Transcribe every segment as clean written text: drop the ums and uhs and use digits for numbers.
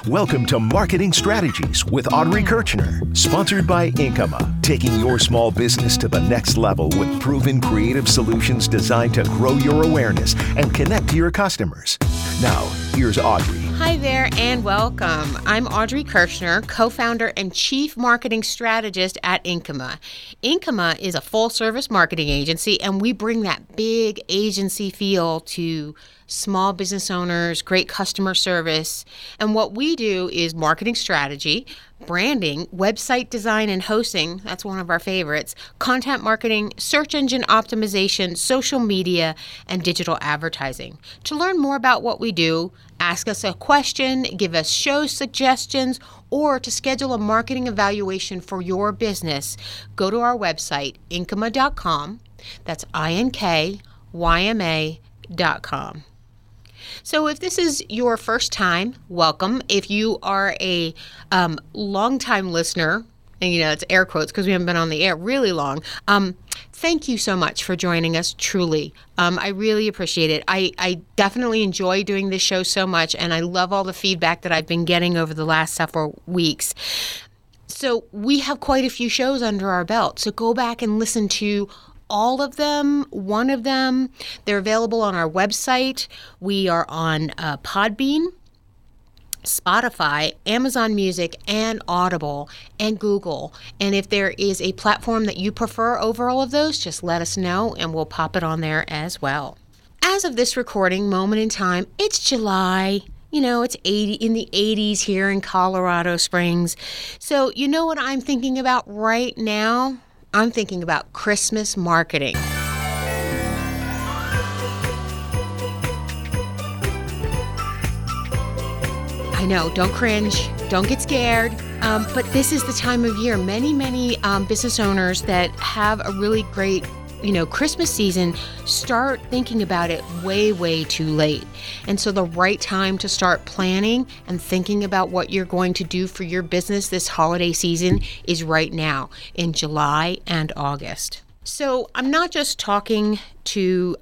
Welcome to Marketing Strategies with Audrey Kirchner, sponsored by Inkama, taking your small business to the next level with proven creative solutions designed to grow your awareness and connect to your customers. Now, here's Audrey. Hi there and welcome. I'm Audrey Kirchner, co-founder and chief marketing strategist at Inkama. Inkama is a full-service marketing agency, and we bring that big agency feel to small business owners, great customer service. And what we do is marketing strategy, branding, website design and hosting, that's one of our favorites, content marketing, search engine optimization, social media, and digital advertising. To learn more about what we do, ask us a question, give us show suggestions, or to schedule a marketing evaluation for your business, go to our website, inkama.com. That's INKYMA.com. So if this is your first time, welcome. If you are a long-time listener, and it's air quotes because we haven't been on the air really long, thank you so much for joining us, truly. I really appreciate it. I definitely enjoy doing this show so much, and I love all the feedback that I've been getting over the last several weeks. So we have quite a few shows under our belt, so go back and listen to all of them, one of them. They're available on our website. We are on Podbean, Spotify, Amazon Music, and Audible, and Google. And if there is a platform that you prefer over all of those, just let us know and we'll pop it on there as well. As of this recording moment in time, it's July. It's 80 in the 80s here in Colorado Springs. So you know what I'm thinking about right now? I'm thinking about Christmas marketing. I know, don't cringe, don't get scared, but this is the time of year. Many business owners that have a really great Christmas season start thinking about it way too late. And so the right time to start planning and thinking about what you're going to do for your business this holiday season is right now in July and August. So I'm not just talking to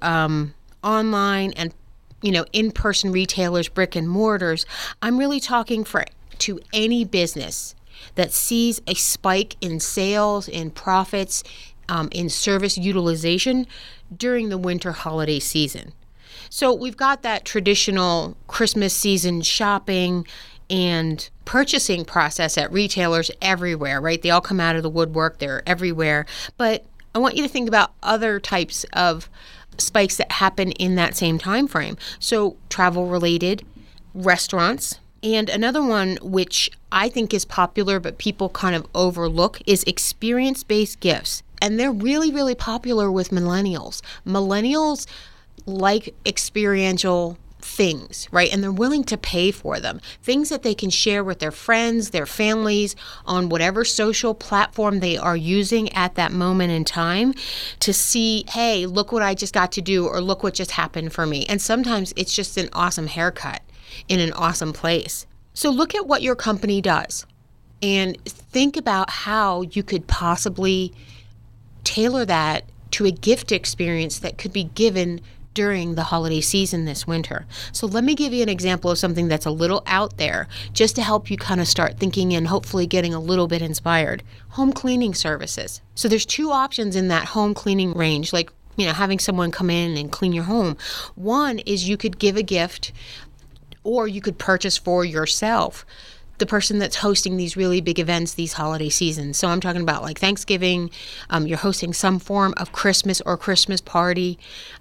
online and in-person retailers, brick and mortars. I'm really talking to any business that sees a spike in sales, in profits, in service utilization during the winter holiday season. So we've got that traditional Christmas season shopping and purchasing process at retailers everywhere, right? They all come out of the woodwork. They're everywhere. But I want you to think about other types of spikes that happen in that same time frame. So travel-related, restaurants, and another one which I think is popular but people kind of overlook is experience-based gifts. And they're really popular with millennials. Millennials like experiential things, right? And they're willing to pay for them. Things that they can share with their friends, their families, on whatever social platform they are using at that moment in time to see, hey, look what I just got to do, or look what just happened for me. And sometimes it's just an awesome haircut in an awesome place. So look at what your company does and think about how you could possibly tailor that to a gift experience that could be given during the holiday season this winter. So let me give you an example of something that's a little out there just to help you kind of start thinking and hopefully getting a little bit inspired. Home cleaning services. So there's two options in that home cleaning range, like having someone come in and clean your home. One is you could give a gift, or you could purchase for yourself, the person that's hosting these really big events these holiday seasons. So I'm talking about like Thanksgiving, you're hosting some form of Christmas or Christmas party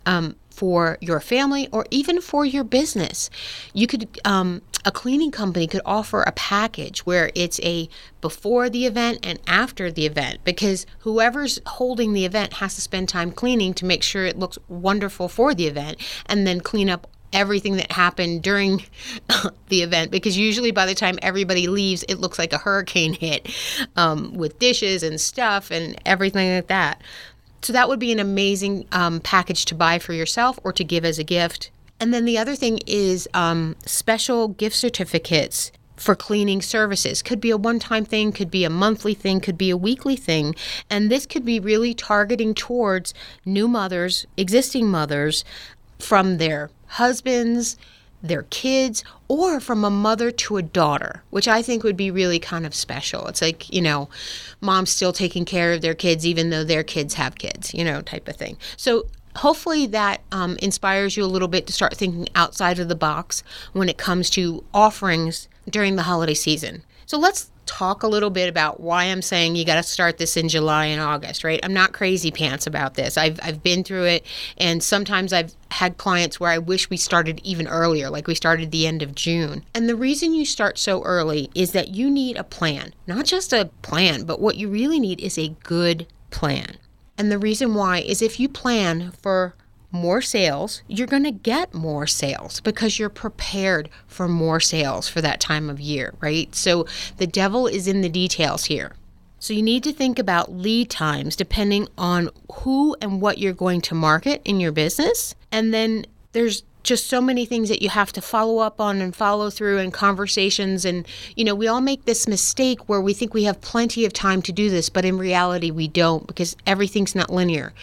for your family or even for your business. You could, a cleaning company could offer a package where it's a before the event and after the event, because whoever's holding the event has to spend time cleaning to make sure it looks wonderful for the event, and then clean up everything that happened during the event, because usually by the time everybody leaves, it looks like a hurricane hit with dishes and stuff and everything like that. So that would be an amazing package to buy for yourself or to give as a gift. And then the other thing is special gift certificates for cleaning services. Could be a one-time thing, could be a monthly thing, could be a weekly thing. And this could be really targeting towards new mothers, existing mothers, from their husbands, their kids, or from a mother to a daughter, which I think would be really kind of special. It's like, mom's still taking care of their kids even though their kids have kids, type of thing. So hopefully that inspires you a little bit to start thinking outside of the box when it comes to offerings during the holiday season. So let's talk a little bit about why I'm saying you got to start this in July and August, right? I'm not crazy pants about this. I've been through it, and sometimes I've had clients where I wish we started even earlier, like we started the end of June. And the reason you start so early is that you need a plan, not just a plan, but what you really need is a good plan. And the reason why is if you plan for more sales, you're going to get more sales because you're prepared for more sales for that time of year, right? So the devil is in the details here. So you need to think about lead times depending on who and what you're going to market in your business. And then there's just so many things that you have to follow up on and follow through and conversations. And, we all make this mistake where we think we have plenty of time to do this, but in reality, we don't because everything's not linear.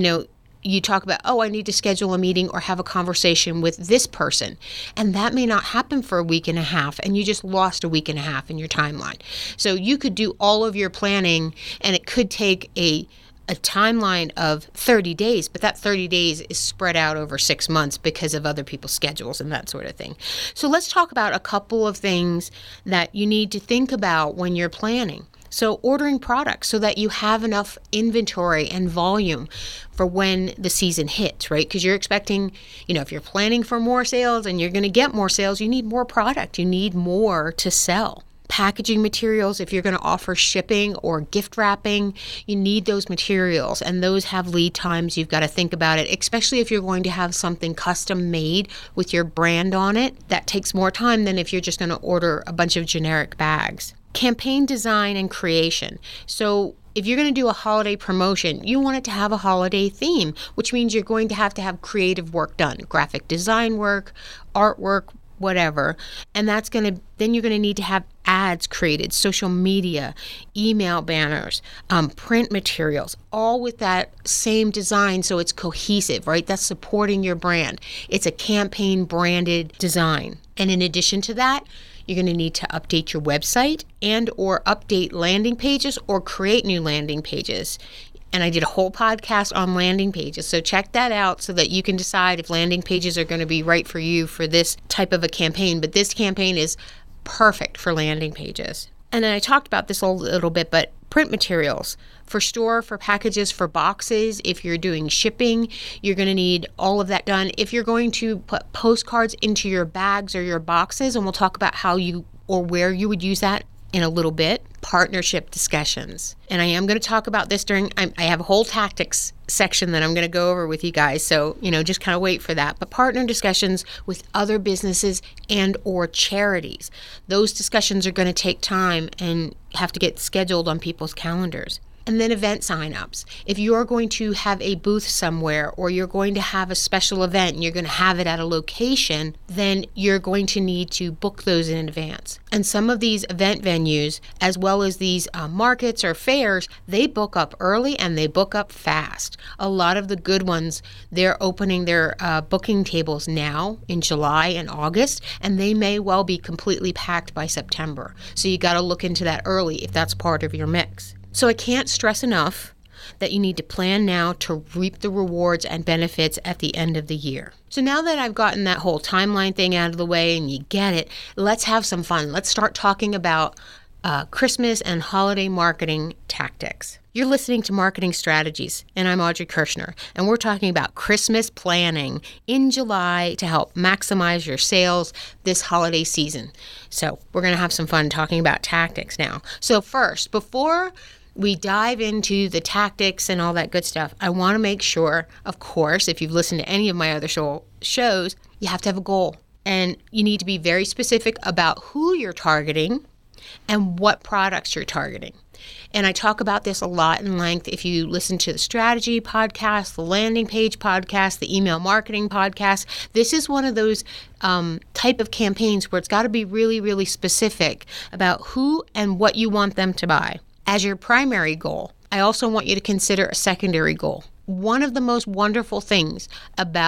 You talk about, I need to schedule a meeting or have a conversation with this person. And that may not happen for a week and a half, and you just lost a week and a half in your timeline. So you could do all of your planning, and it could take a timeline of 30 days, but that 30 days is spread out over 6 months because of other people's schedules and that sort of thing. So let's talk about a couple of things that you need to think about when you're planning. So ordering products so that you have enough inventory and volume for when the season hits, right? Because you're expecting, if you're planning for more sales and you're going to get more sales, you need more product. You need more to sell. Packaging materials, if you're going to offer shipping or gift wrapping, you need those materials, and those have lead times. You've got to think about it, especially if you're going to have something custom made with your brand on it. That takes more time than if you're just going to order a bunch of generic bags. Campaign design and creation. So if you're going to do a holiday promotion, you want it to have a holiday theme, which means you're going to have creative work done, graphic design work, artwork, whatever. And then you're going to need to have ads created, social media, email banners, print materials, all with that same design so it's cohesive, right? That's supporting your brand. It's a campaign branded design. And in addition to that, you're going to need to update your website and or update landing pages or create new landing pages. And I did a whole podcast on landing pages. So check that out so that you can decide if landing pages are going to be right for you for this type of a campaign. But this campaign is perfect for landing pages. And I talked about this a little bit, but print materials for store, for packages, for boxes. If you're doing shipping, you're going to need all of that done. If you're going to put postcards into your bags or your boxes, and we'll talk about how you or where you would use that in a little bit, partnership discussions. And I am going to talk about this I have a whole tactics section that I'm going to go over with you guys. So, just kind of wait for that. But partner discussions with other businesses and or charities. Those discussions are going to take time and have to get scheduled on people's calendars. And then event signups. If you're going to have a booth somewhere or you're going to have a special event and you're going to have it at a location, then you're going to need to book those in advance. And some of these event venues, as well as these markets or fairs, they book up early and they book up fast. A lot of the good ones, they're opening their booking tables now in July and August, and they may well be completely packed by September. So you got to look into that early if that's part of your mix. So I can't stress enough that you need to plan now to reap the rewards and benefits at the end of the year. So now that I've gotten that whole timeline thing out of the way and you get it, let's have some fun. Let's start talking about Christmas and holiday marketing tactics. You're listening to Marketing Strategies, and I'm Audrey Kirschner, and we're talking about Christmas planning in July to help maximize your sales this holiday season. So we're going to have some fun talking about tactics now. So first, before we dive into the tactics and all that good stuff, I want to make sure, of course, if you've listened to any of my other shows, you have to have a goal. And you need to be very specific about who you're targeting and what products you're targeting. And I talk about this a lot in length if you listen to the strategy podcast, the landing page podcast, the email marketing podcast. This is one of those type of campaigns where it's got to be really, really specific about who and what you want them to buy. As your primary goal, I also want you to consider a secondary goal. One of the most wonderful things about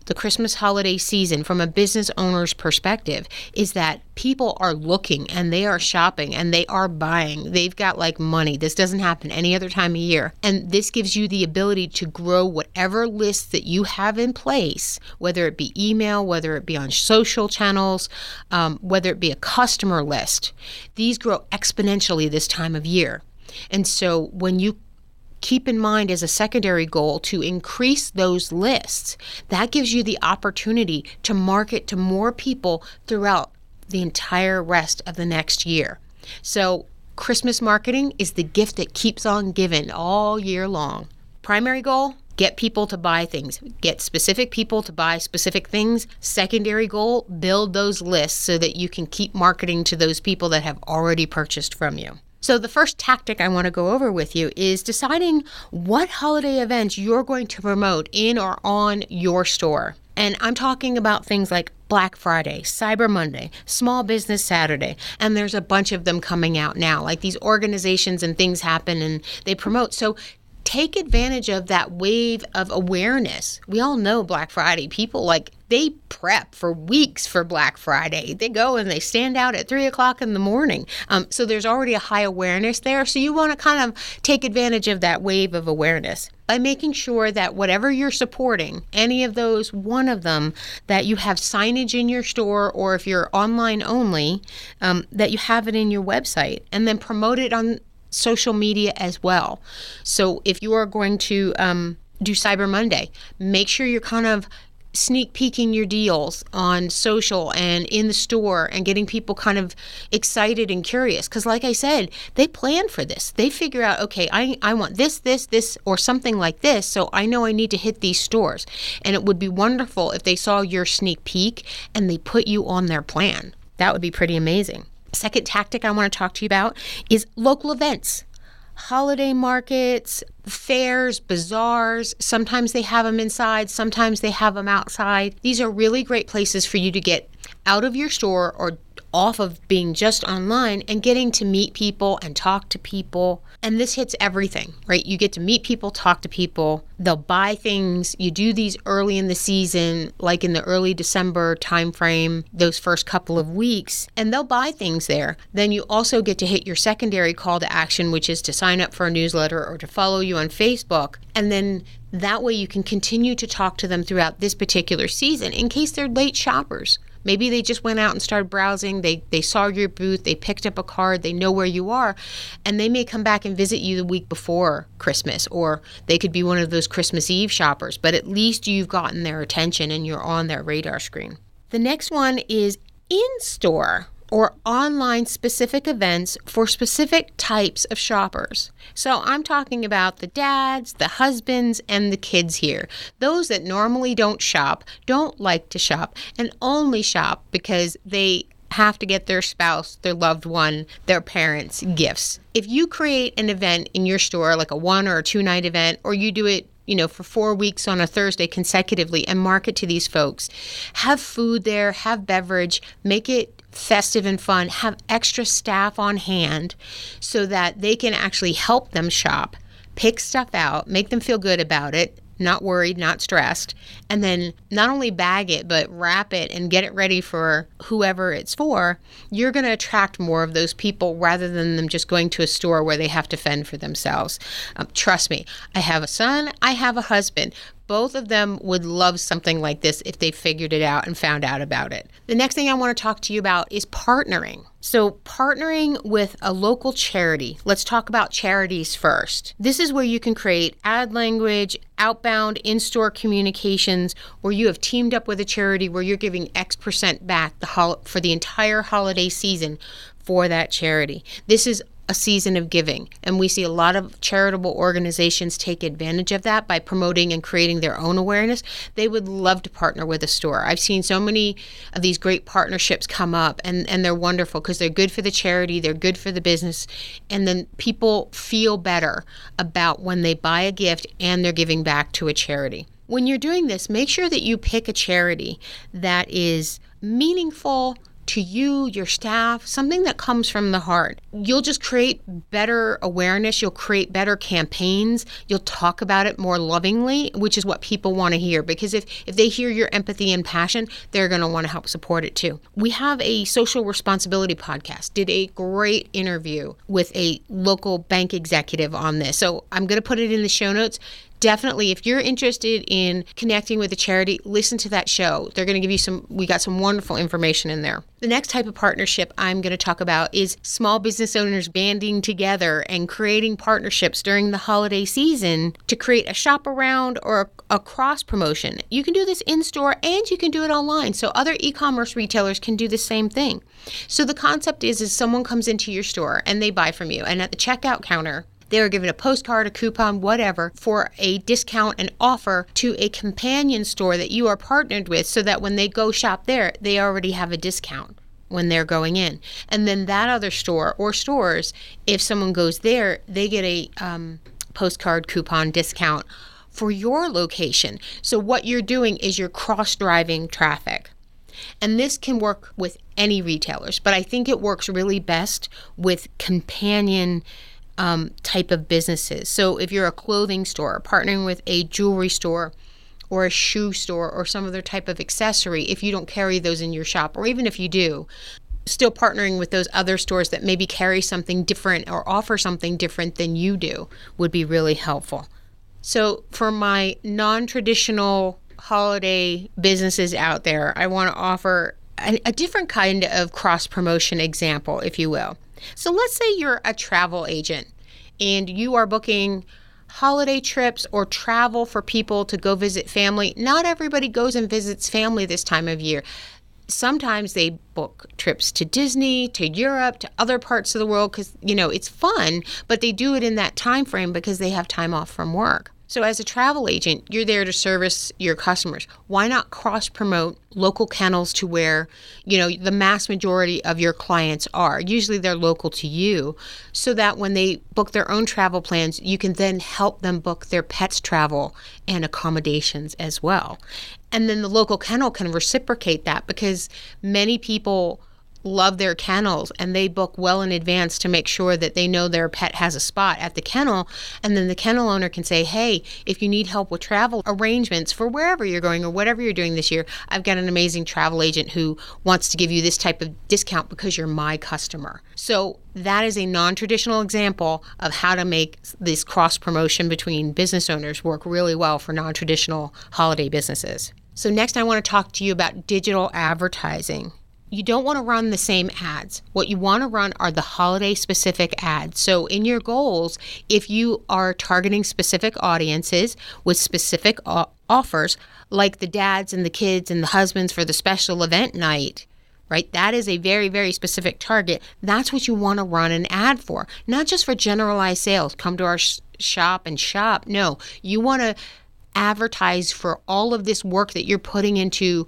the Christmas holiday season from a business owner's perspective is that people are looking and they are shopping and they are buying. They've got like money. This doesn't happen any other time of year. And this gives you the ability to grow whatever lists that you have in place, whether it be email, whether it be on social channels, whether it be a customer list. These grow exponentially this time of year. And so when you keep in mind as a secondary goal to increase those lists, that gives you the opportunity to market to more people throughout the entire rest of the next year. So Christmas marketing is the gift that keeps on giving all year long. Primary goal, get people to buy things. Get specific people to buy specific things. Secondary goal, build those lists so that you can keep marketing to those people that have already purchased from you. So the first tactic I want to go over with you is deciding what holiday events you're going to promote in or on your store. And I'm talking about things like Black Friday, Cyber Monday, Small Business Saturday, and there's a bunch of them coming out now. Like these organizations and things happen and they promote. So take advantage of that wave of awareness. We all know Black Friday. People they prep for weeks for Black Friday. They go and they stand out at 3 o'clock in the morning. So there's already a high awareness there. So you want to kind of take advantage of that wave of awareness by making sure that whatever you're supporting, any of those, one of them, that you have signage in your store, or if you're online only, that you have it in your website, and then promote it on social media as well. So if you are going to do Cyber Monday, make sure you're kind of sneak peeking your deals on social and in the store and getting people kind of excited and curious. Because like I said, they plan for this. They figure out, okay, I want this, or something like this, so I know I need to hit these stores. And it would be wonderful if they saw your sneak peek and they put you on their plan. That would be pretty amazing. Second tactic I want to talk to you about is local events. Holiday markets, fairs, bazaars. Sometimes they have them inside, sometimes they have them outside. These are really great places for you to get out of your store or off of being just online and getting to meet people and talk to people. And this hits everything, right? You get to meet people, talk to people. They'll buy things. You do these early in the season, like in the early December timeframe, those first couple of weeks, and they'll buy things there. Then you also get to hit your secondary call to action, which is to sign up for a newsletter or to follow you on Facebook. And then that way you can continue to talk to them throughout this particular season in case they're late shoppers. Maybe they just went out and started browsing, they saw your booth, they picked up a card, they know where you are, and they may come back and visit you the week before Christmas, or they could be one of those Christmas Eve shoppers, but at least you've gotten their attention and you're on their radar screen. The next one is in-store or online specific events for specific types of shoppers. So I'm talking about the dads, the husbands, and the kids here. Those that normally don't shop, don't like to shop, and only shop because they have to get their spouse, their loved one, their parents gifts. If you create an event in your store, like a 1 or a 2 night event, or you do it for 4 weeks on a Thursday consecutively and market to these folks, have food there, have beverage, make it festive and fun, have extra staff on hand so that they can actually help them shop, pick stuff out, make them feel good about it, not worried, not stressed, and then not only bag it, but wrap it and get it ready for whoever it's for. You're going to attract more of those people rather than them just going to a store where they have to fend for themselves. Trust me, I have a son, I have a husband. Both of them would love something like this if they figured it out and found out about it. The next thing I want to talk to you about is partnering. So partnering with a local charity. Let's talk about charities first. This is where you can create ad language, outbound in-store communications, where you have teamed up with a charity where you're giving X% back for the entire holiday season for that charity. This is a season of giving, and we see a lot of charitable organizations take advantage of that by promoting and creating their own awareness. They would love to partner with a store. I've seen so many of these great partnerships come up, and they're wonderful because they're good for the charity, they're good for the business, and then people feel better about when they buy a gift and they're giving back to a charity. When you're doing this, make sure that you pick a charity that is meaningful to you, your staff, something that comes from the heart. You'll just create better awareness. You'll create better campaigns. You'll talk about it more lovingly, which is what people want to hear, because if they hear your empathy and passion, they're going to want to help support it too. We have a social responsibility podcast, did a great interview with a local bank executive on this. So I'm going to put it in the show notes. Definitely, if you're interested in connecting with a charity, listen to that show. They're going to give you we got some wonderful information in there. The next type of partnership I'm going to talk about is small business owners banding together and creating partnerships during the holiday season to create a shop around or a cross promotion. You can do this in store and you can do it online. So other e-commerce retailers can do the same thing. So the concept is someone comes into your store and they buy from you, and at the checkout counter, they are given a postcard, a coupon, whatever, for a discount and offer to a companion store that you are partnered with, so that when they go shop there, they already have a discount when they're going in. And then that other store or stores, if someone goes there, they get a postcard coupon discount for your location. So what you're doing is you're cross-driving traffic. And this can work with any retailers, but I think it works really best with companion type of businesses. So if you're a clothing store, partnering with a jewelry store or a shoe store or some other type of accessory, if you don't carry those in your shop, or even if you do, still partnering with those other stores that maybe carry something different or offer something different than you do would be really helpful. So for my non-traditional holiday businesses out there, I want to offer a different kind of cross-promotion example, if you will. So let's say you're a travel agent and you are booking holiday trips or travel for people to go visit family. Not everybody goes and visits family this time of year. Sometimes they book trips to Disney, to Europe, to other parts of the world because, it's fun, but they do it in that time frame because they have time off from work. So as a travel agent, you're there to service your customers. Why not cross-promote local kennels to where, the mass majority of your clients are? Usually they're local to you, so that when they book their own travel plans, you can then help them book their pets' travel and accommodations as well. And then the local kennel can reciprocate that, because many people love their kennels and they book well in advance to make sure that they know their pet has a spot at the kennel. And then the kennel owner can say, hey, if you need help with travel arrangements for wherever you're going or whatever you're doing this year, I've got an amazing travel agent who wants to give you this type of discount because you're my customer. So that is a non-traditional example of how to make this cross-promotion between business owners work really well for non-traditional holiday businesses. So next I want to talk to you about digital advertising. You don't want to run the same ads. What you want to run are the holiday-specific ads. So in your goals, if you are targeting specific audiences with specific offers, like the dads and the kids and the husbands for the special event night, right? That is a very, very specific target. That's what you want to run an ad for. Not just for generalized sales. Come to our shop and shop. No, you want to advertise for all of this work that you're putting into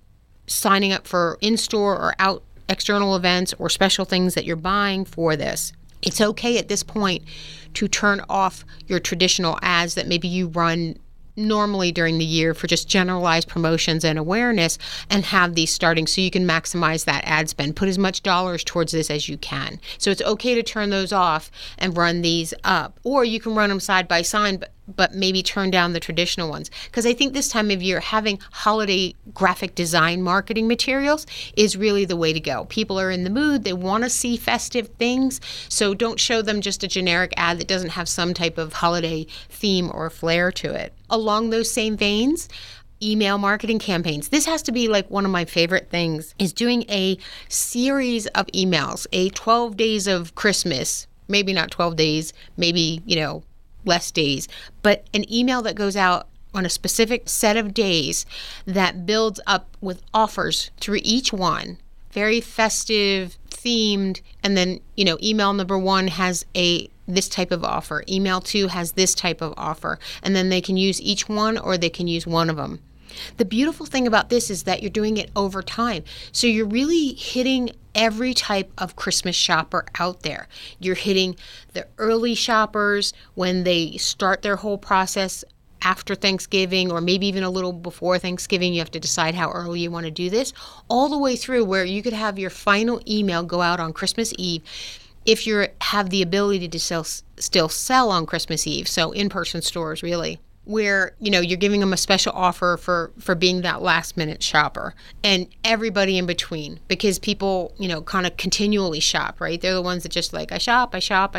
signing up for in-store or out external events or special things that you're buying for this. It's okay at this point to turn off your traditional ads that maybe you run normally during the year for just generalized promotions and awareness, and have these starting so you can maximize that ad spend. Put as much dollars towards this as you can. So it's okay to turn those off and run these up. Or you can run them side by side, but maybe turn down the traditional ones. Because I think this time of year, having holiday graphic design marketing materials is really the way to go. People are in the mood. They want to see festive things. So don't show them just a generic ad that doesn't have some type of holiday theme or flair to it. Along those same veins, email marketing campaigns. This has to be like one of my favorite things, is doing a series of emails, a 12 days of Christmas, maybe not 12 days, maybe, less days, but an email that goes out on a specific set of days that builds up with offers through each one, very festive, themed, and then, email number 1 has this type of offer, email 2 has this type of offer, and then they can use each one or they can use one of them. The beautiful thing about this is that you're doing it over time. So you're really hitting every type of Christmas shopper out there. You're hitting the early shoppers when they start their whole process after Thanksgiving or maybe even a little before Thanksgiving. You have to decide how early you want to do this, all the way through where you could have your final email go out on Christmas Eve if you have the ability to still sell on Christmas Eve. So in-person stores, really, where, you're giving them a special offer for being that last minute shopper, and everybody in between, because people, kind of continually shop, right? They're the ones that just like, I shop.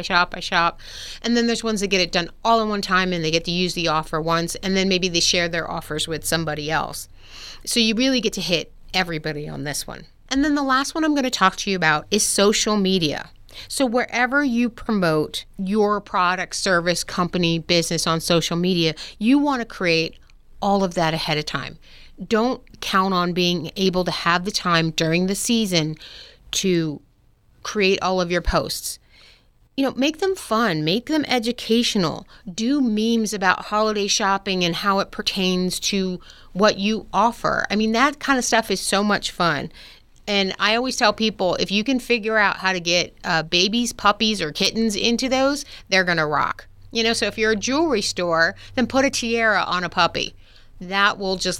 And then there's ones that get it done all in one time and they get to use the offer once, and then maybe they share their offers with somebody else. So you really get to hit everybody on this one. And then the last one I'm going to talk to you about is social media. So wherever you promote your product, service, company, business on social media, you want to create all of that ahead of time. Don't count on being able to have the time during the season to create all of your posts. Make them fun, make them educational, do memes about holiday shopping and how it pertains to what you offer. I mean, that kind of stuff is so much fun. And I always tell people, if you can figure out how to get babies, puppies, or kittens into those, they're going to rock. So if you're a jewelry store, then put a tiara on a puppy. That will just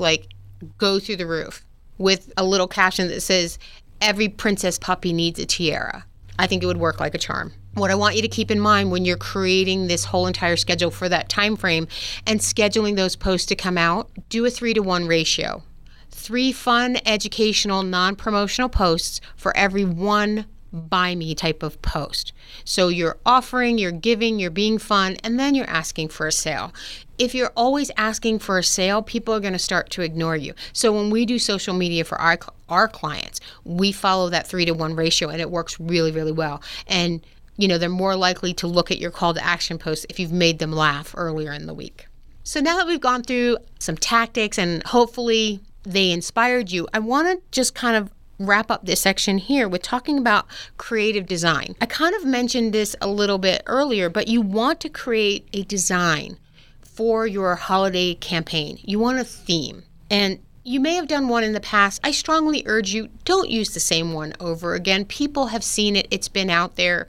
go through the roof with a little caption that says, every princess puppy needs a tiara. I think it would work like a charm. What I want you to keep in mind when you're creating this whole entire schedule for that time frame and scheduling those posts to come out, do a 3-to-1 ratio. 3 fun, educational, non-promotional posts for every 1 buy me type of post. So you're offering, you're giving, you're being fun, and then you're asking for a sale. If you're always asking for a sale, people are going to start to ignore you. So when we do social media for our clients, we follow that 3-to-1 ratio, and it works really, really well. And they're more likely to look at your call to action posts if you've made them laugh earlier in the week. So now that we've gone through some tactics and hopefully they inspired you, I want to just kind of wrap up this section here with talking about creative design. I kind of mentioned this a little bit earlier, but you want to create a design for your holiday campaign. You want a theme. And you may have done one in the past. I strongly urge you, don't use the same one over again. People have seen it. It's been out there.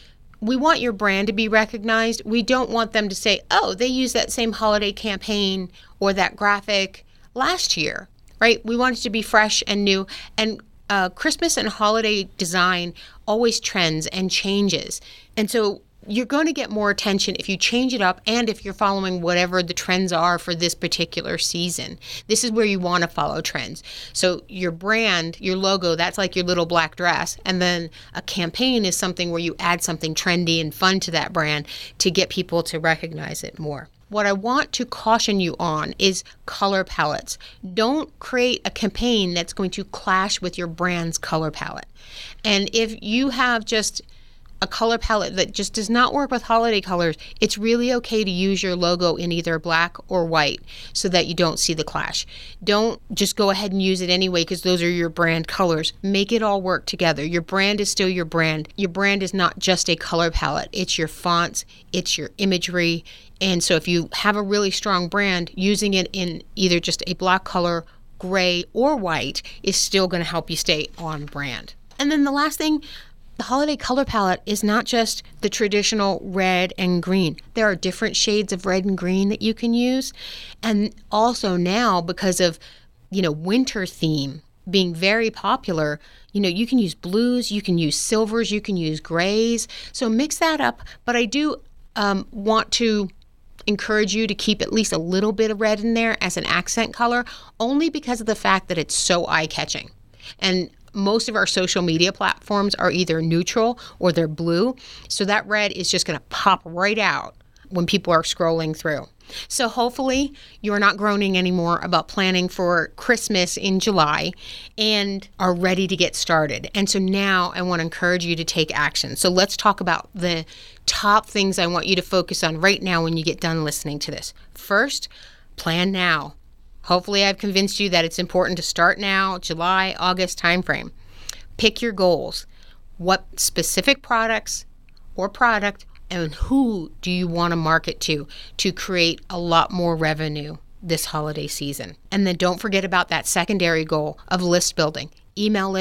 We want your brand to be recognized. We don't want them to say, oh, they used that same holiday campaign or that graphic last year. Right? We want it to be fresh and new. And Christmas and holiday design always trends and changes. And so you're going to get more attention if you change it up and if you're following whatever the trends are for this particular season. This is where you want to follow trends. So your brand, your logo, that's like your little black dress. And then a campaign is something where you add something trendy and fun to that brand to get people to recognize it more. What I want to caution you on is color palettes. Don't create a campaign that's going to clash with your brand's color palette. And if you have just a color palette that just does not work with holiday colors, it's really okay to use your logo in either black or white so that you don't see the clash. Don't just go ahead and use it anyway because those are your brand colors. Make it all work together. Your brand is still your brand. Your brand is not just a color palette. It's your fonts, it's your imagery. And so if you have a really strong brand, using it in either just a black color, gray, or white is still going to help you stay on brand. And then the last thing, the holiday color palette is not just the traditional red and green. There are different shades of red and green that you can use. And also now, because of, winter theme being very popular, you can use blues, you can use silvers, you can use grays. So mix that up. But I do want to encourage you to keep at least a little bit of red in there as an accent color, only because of the fact that it's so eye-catching. And most of our social media platforms are either neutral or they're blue. So that red is just going to pop right out when people are scrolling through. So hopefully you're not groaning anymore about planning for Christmas in July and are ready to get started. And so now I want to encourage you to take action. So let's talk about the top things I want you to focus on right now when you get done listening to this. First, plan now. Hopefully I've convinced you that it's important to start now, July, August timeframe. Pick your goals. What specific products or product and who do you want to market to create a lot more revenue this holiday season? And then don't forget about that secondary goal of list building. Email lists,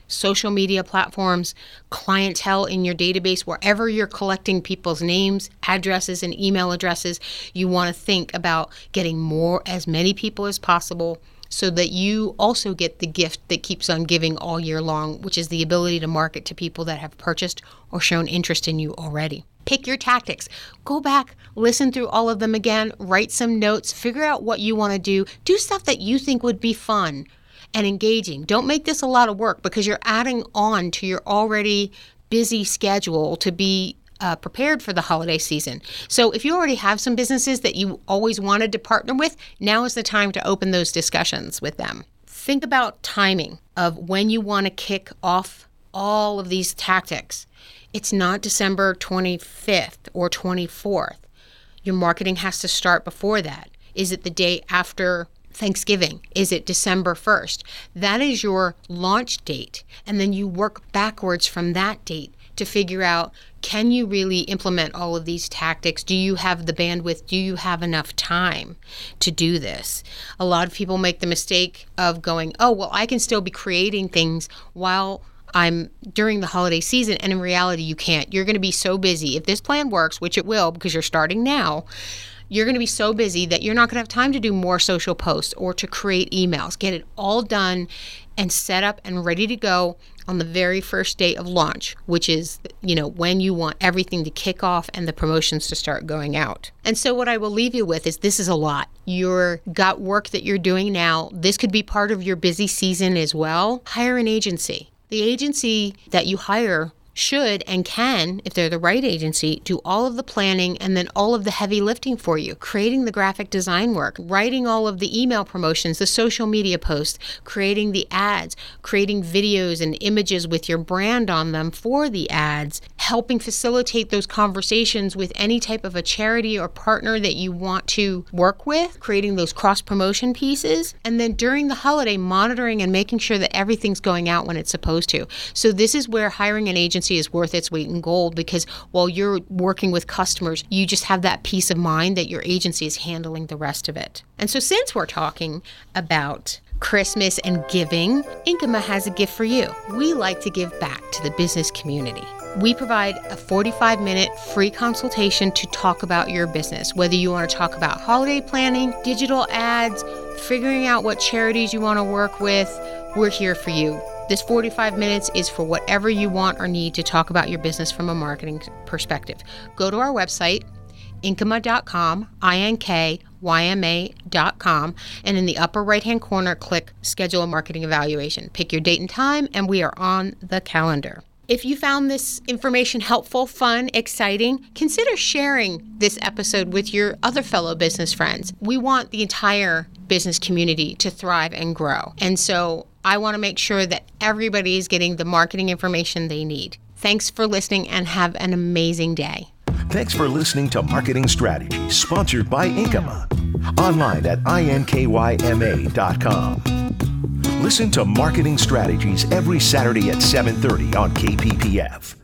social media platforms, clientele in your database, wherever you're collecting people's names, addresses, and email addresses, you want to think about getting as many people as possible so that you also get the gift that keeps on giving all year long, which is the ability to market to people that have purchased or shown interest in you already. Pick your tactics. Go back, listen through all of them again, write some notes, figure out what you want to do. Do stuff that you think would be fun and engaging. Don't make this a lot of work because you're adding on to your already busy schedule to be prepared for the holiday season. So if you already have some businesses that you always wanted to partner with, now is the time to open those discussions with them. Think about timing of when you want to kick off all of these tactics. It's not December 25th or 24th. Your marketing has to start before that. Is it the day after Thanksgiving? Is it December 1st? That is your launch date. And then you work backwards from that date to figure out, can you really implement all of these tactics? Do you have the bandwidth? Do you have enough time to do this? A lot of people make the mistake of going, oh, well, I can still be creating things while I'm during the holiday season. And in reality, you can't. You're going to be so busy. If this plan works, which it will because you're starting now, you're going to be so busy that you're not going to have time to do more social posts or to create emails. Get it all done and set up and ready to go on the very first day of launch, which is, when you want everything to kick off and the promotions to start going out. And so what I will leave you with is this is a lot. You've got work that you're doing now. This could be part of your busy season as well. Hire an agency. The agency that you hire should and can, if they're the right agency, do all of the planning and then all of the heavy lifting for you, creating the graphic design work, writing all of the email promotions, the social media posts, creating the ads, creating videos and images with your brand on them for the ads, helping facilitate those conversations with any type of a charity or partner that you want to work with, creating those cross-promotion pieces, and then during the holiday, monitoring and making sure that everything's going out when it's supposed to. So this is where hiring an agency is worth its weight in gold, because while you're working with customers, you just have that peace of mind that your agency is handling the rest of it. And so since we're talking about Christmas and giving, Inkama has a gift for you. We like to give back to the business community. We provide a 45-minute free consultation to talk about your business, whether you want to talk about holiday planning, digital ads, figuring out what charities you want to work with. We're here for you. This 45 minutes is for whatever you want or need to talk about your business from a marketing perspective. Go to our website, Inkama.com, INKYMA.com, and in the upper right-hand corner, click Schedule a Marketing Evaluation. Pick your date and time, and we are on the calendar. If you found this information helpful, fun, exciting, consider sharing this episode with your other fellow business friends. We want the entire business community to thrive and grow. And so I want to make sure that everybody is getting the marketing information they need. Thanks for listening and have an amazing day. Thanks for listening to Marketing Strategies, sponsored by Inkama. Online at INKYMA.com. Listen to Marketing Strategies every Saturday at 7:30 on KPPF.